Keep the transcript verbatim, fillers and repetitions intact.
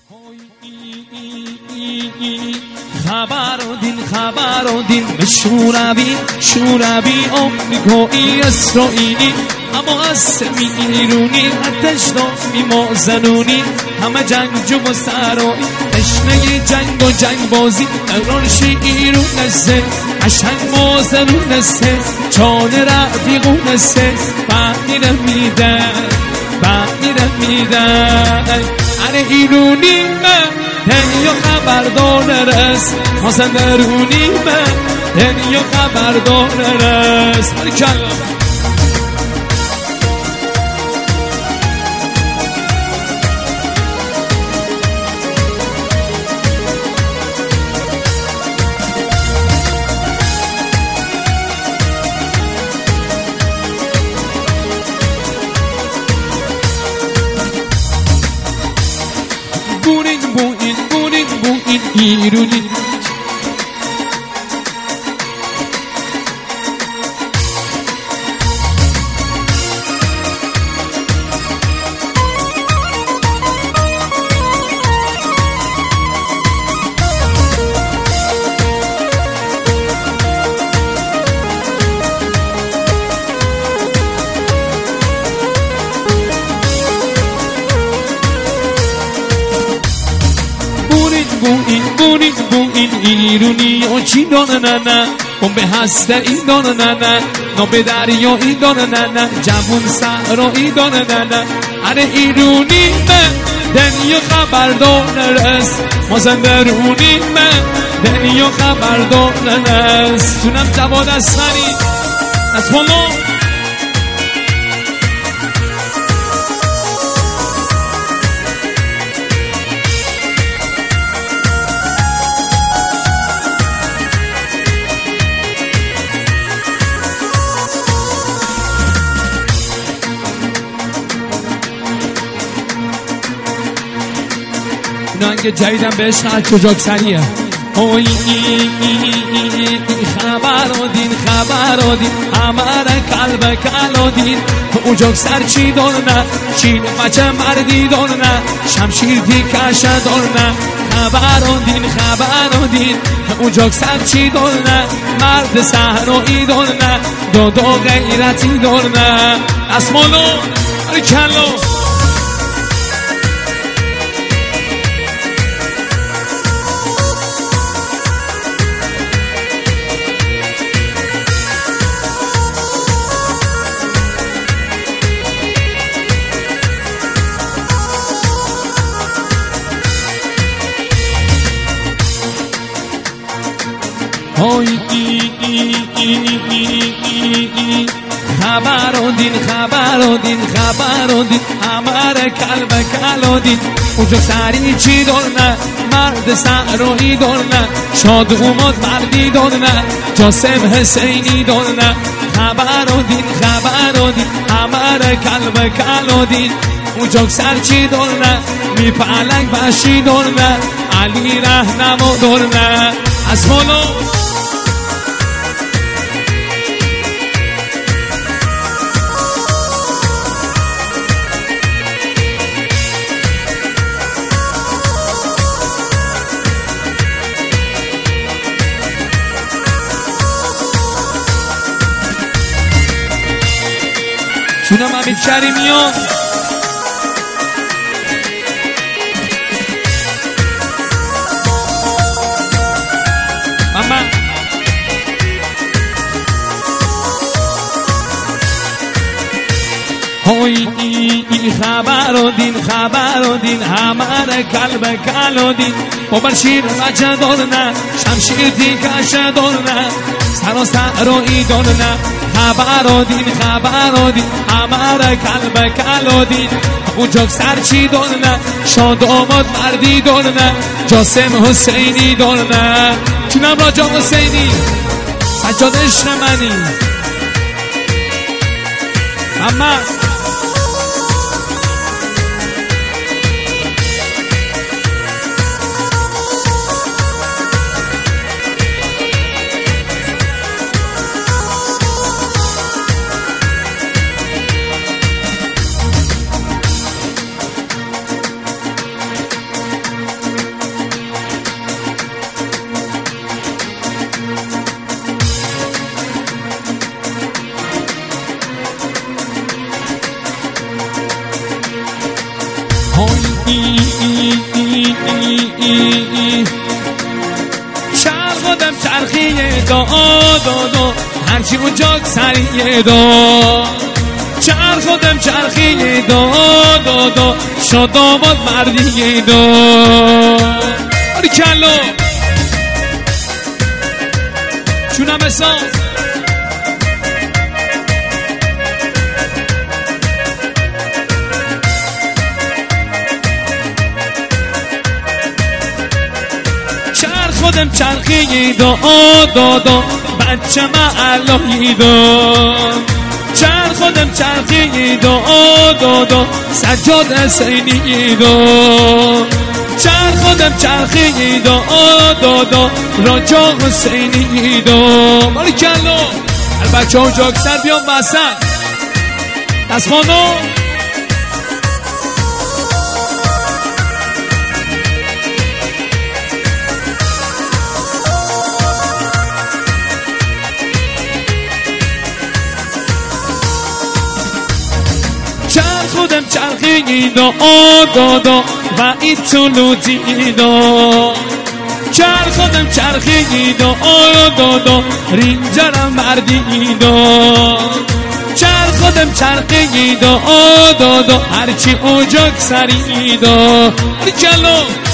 خبر دین خبر دین شوروی شوروی آمریکایی اسرائیلی اما از میرونی آتش دامی ما زنونی همه جنگجو و سرایی تشنه جنگ و جنگ بازی دوران شیرونسته عشنگ ما زنونسته چان رفیقونسته بعد میدن بعد میدن اره ایرونی من هنیا خبردار نرس حسن درونی من هنیا خبردار نرس برکلا بورین بورین بورین بورین ایرونی بوین بوین بوین ایرونی و چی دانه نه نه اون به هسته این دانه نه نه نا به دریا این دانه نه نه جوون سهرا این دانه نه نه اره ایرونی من دنیا خبردار نرس ما زندرونی من دنیا خبردار نرس تونم جواد اصغری از پلو نانگ جایدم بهش خرد کجاک سریه اوی خبر دین خبر دین همه قلب کلا دین اوجاک سر چی دارنه چین بچه مردی دارنه شمشیر دیکشه دارنه خبر دین خبر دین اوجاک سر چی دارنه مرد صحرایی دارنه دادا غیرتی دارنه اسمانو کلا های ای ای ای ای ای خبر دین خبر دین خبر دین همه قلب کلا دین اونجا سری چی دارنه مرد صحرایی دارنه شاد اومد مردی دارنه جاسم حسینی دارنه خبر دین خبر دین همه قلب کلا دین اونجا سر چی دارنه می پلنگ بشی دارنه علی رهنما دارنه از بالا چونم امید کریمیان ماما های ای ای خبر دین خبر دین همه قلب کلا دین بابر شیر بچه دارنه شمشیر دیکشه دارنه سرا سرایی دارنه خبر دین خبر دین همه قلب کلا دین اونجا سر چی دارنه شاد آمد مردی دارنه جاسم حسینی دارنه چونم راجا حسینی سجاد عشق منی اما ای ای ای ای ای ای چرخ خودم چرخیه دا دا دا هرچی اونجا سریه دا چرخ خودم چرخیه دا دا دا شد آباد مردیه دا آری کلو چونم احساس خودم چرخی دا دا دا بچه معلایی دا چرخ خودم چرخی دا دا دا سجاد حسینی دا چرخ خودم چرخی دا دا دا راجا حسینی دا مالی کلو هر بچه ها جا اکثر بیان بسن دست خانو خودم چرخی دا دا دا و این طلوعی دا چرخ خودم چرخی دا دا دا رینجرم مردی دا چرخ خودم چرخی دا دا دا هرچی اوجاک سری دا جلو